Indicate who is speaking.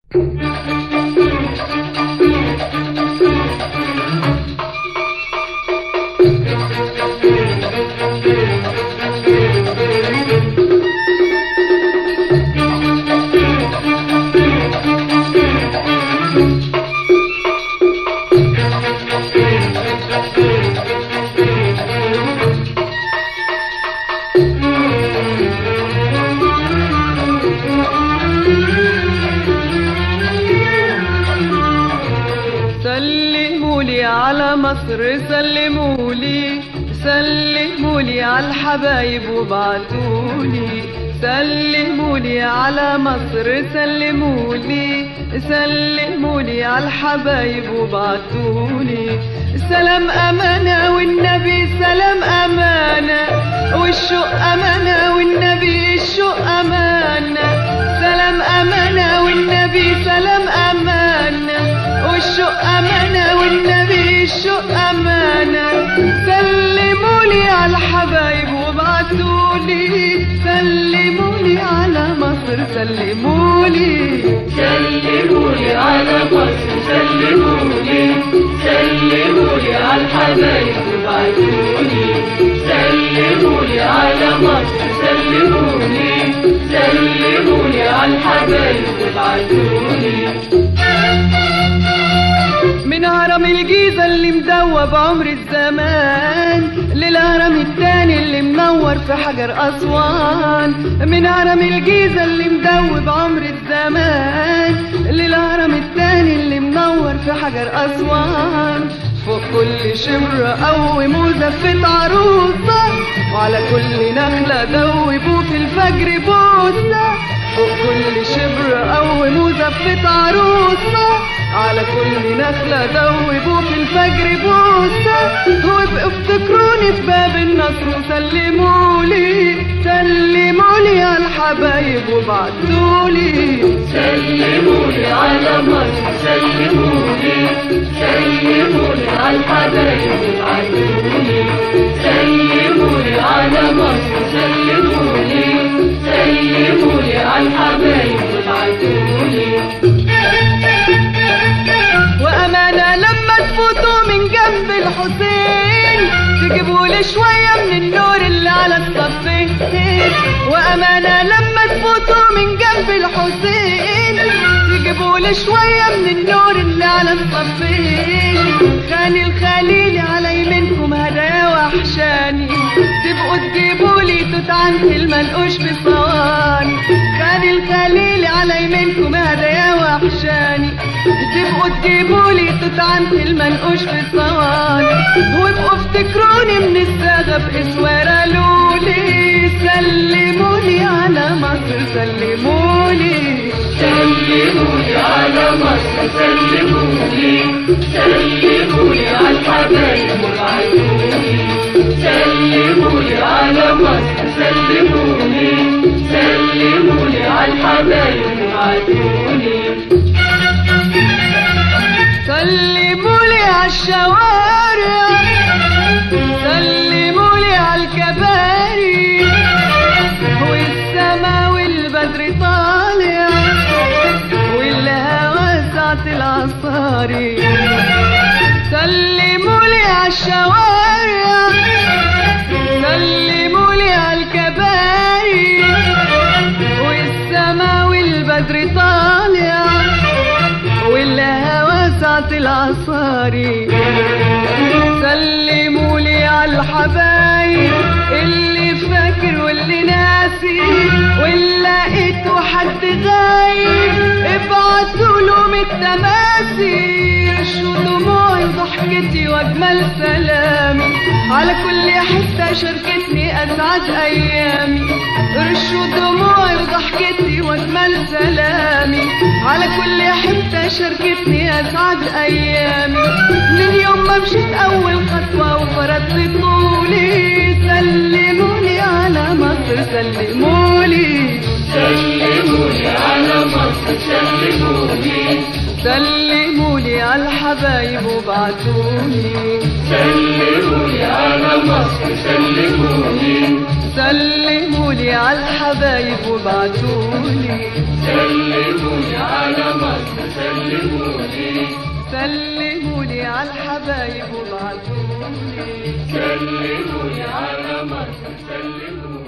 Speaker 1: سلمولي على مصر، سلمولي سلمولي على الحبايب وبعتولي، سلمولي على مصر، سلمولي سلمولي على الحبايب وبعتولي. سلام أمانة والنبي سلام أمانة، والشوق أمانة والنبي الشوق أمانة. سلام أمانة والنبي سلام أمانة، والشوق أمانة والنبي الشوق أمانة. سلمولي على الحبايب وبعتولي، سلمولي على مصر، سلمولي
Speaker 2: سلمولي على مصر، سلمولي سلمولي على الحبايب وبعتولي. سلمولي على مصر، سلمولي سلمولي على الحبايب وبعتولي.
Speaker 1: من هرم الجيزة اللي مدوب عمر الزمان للهرم التاني اللي منور في حجر أسوان. من هرم الجيزة اللي مدوب عمر الزمان للهرم التاني اللي منور في حجر أسوان. فوق كل شبر قوموا زفة عروسة، وعلى كل نخلة دوبوا في الفجر بوسة. فوق كل شبر قوموا زفة عروسة، على كل نخلة دوبوا في الفجر بوسة. وابقوا افتكروني في باب النصر وسلمولي، سلمولي على الحبايب وبعتولي.
Speaker 2: سلمولي على مصر، سلمولي سلمولي على الحبايب وبعتولي. سلمولي على مصر، سلمولي سلمولي على الحبايب وبعتولي.
Speaker 1: وأمانة لما تفوتوا من جنب الحسين تجيبولي شوية من النور اللي على الصفين. وأمانة لما تفوتوا من جنب الحسين تجيبولي شوية من النور اللي على الصفين. خاني الخليل على يمينكم هدايا وحشاني، تبقوا تجيبولي توت عنتي المنقوش بصواني. خاني الخليل على يمينكم هدايا وحشاني، تبقوا تجيبولي توت عنتي المنقوش بصواني. وابقوا افتكروني من الساغة بإسوارة لولي، سلمولي على مصر، سلمولي
Speaker 2: سلمولي على مصر، سلمولي سلمولي على الحبايب وبعتولي. سلمولي على مصر، سلمولي سلمولي على الحبايب وبعتولي.
Speaker 1: سلمولي على الشوارع، سلمولي على الكباري، والسما والبدر طالع والهوى ساعة العصاري. سلمولي على الشوارع، سلمولي على الكباري، والسما والبدر طالع والهوى ساعة العصاري. سلمولي على الحبايب اللي فاكر واللي ناسي، واللي لقيته حد غايب ابعتولهم التماسي. رشوا دموعي وضحكتي واجمل سلامي، على كل حتة شاركتني اسعد ايامي. رشوا دموعي وضحكتي واجمل سلامي، على كل حتة شاركتني اسعد ايامي. من يوم ما مشيت اول خطوة وفرضت طولي، سلمولي على مصر، سلمولي
Speaker 2: سلمولي على مصر، سلمولي
Speaker 1: سلمولي على الحبايب وبعتولي.
Speaker 2: سلمولي على مصر، سلمولي
Speaker 1: سلمولي على الحبايب وابعتولي
Speaker 2: سلمولي على مصر سلمولي
Speaker 1: سلمولي على الحبايب وابعتولي
Speaker 2: سلمولي على مصر سلمولي